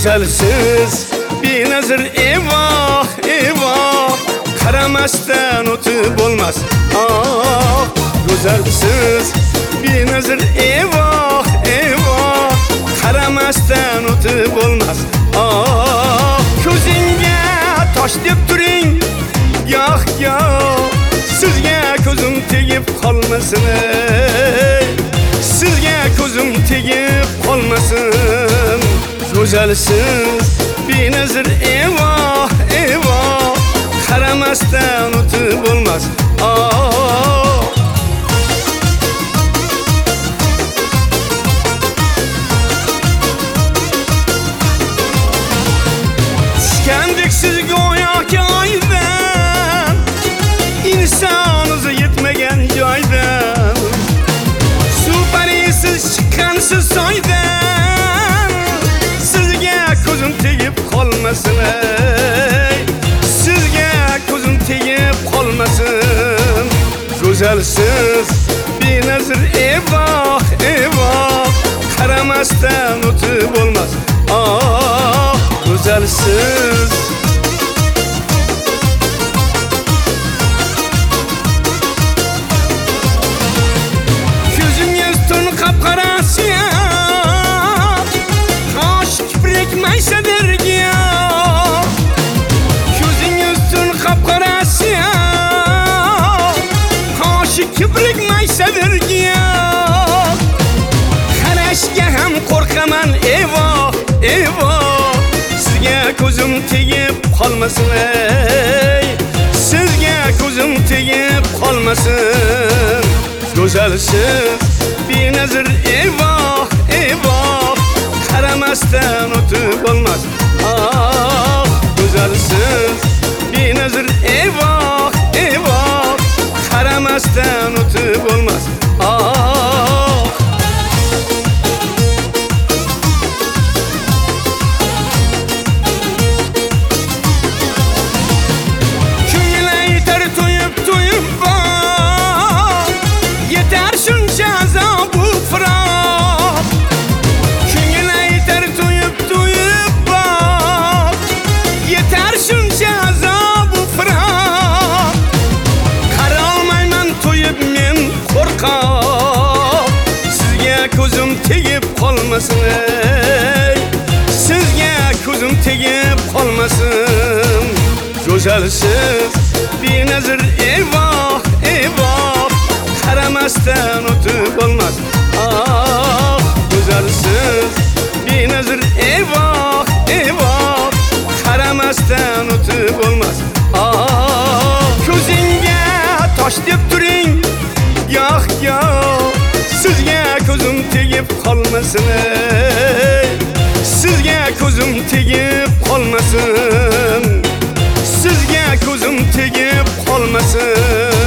Go'zalsiz benazir evoh evoh, qaramasdan o'tib bo'lmas. Ah, go'zalsiz benazir evoh evoh, qaramasdan o'tib bo'lmas. Ah, ko'zingga tosh deb turing, yo'q yo'q, sizga ko'zim tegib qolmasin. Sizga ko'zim tegib qolmasin. Go'zalsiz benazir evoh evoh, qaramasdan o'tib bo'lmas. Tushgandek siz go'yoki oydan, inson o'zi yetmagan joydan. Suparisiz chiqqansiz soydan, sizga ko'zim tegib qolmasin. Sizga ko'zim tegib qolmasin. Go'zalsiz benazir evoh evoh, qaramasdan o'tib bo'lmas. Ah, go'zalsiz ko'zingiz tun qapqarasiya, qosh kiprik maysadirga. Ko'zingiz tun qapqarasiya, qosh kiprik maysadirga. Qarashga ham qo'rqaman evoh evoh, sizga ko'zim tegib qolmasin. Sizga ko'zim tegib qolmasin. Go'zalsiz benazir evoh evoh, qaramasdan o'tib bo'lmas. Ah, go'zalsiz benazir evoh evoh, qaramasdan o'tib bo'lmas. Ah, ko'ngil aytar to'yib to'yib bor, yetar shuncha azobu firoq. Ko'ngil aytar to'yib to'yib bor, yetar shuncha azobu firoq. Qara olmayman to'yib men qo'rqoq, sizga ko'zim tegib qolmasin. Sizga ko'zim tegib qolmasin. Go'zalsiz benazir evoh evoh, qaramasdan o'tib bo'lmas. Ah, go'zalsiz benazir evoh evoh, qaramasdan o'tib bo'lmas. Ah, ko'zingga tosh deb turing, yo'q yo'q, sizga ko'zim tegib qolmasin. Sizga ko'zim tegib qolmasin. Sizga ko'zim tegib qolmasin.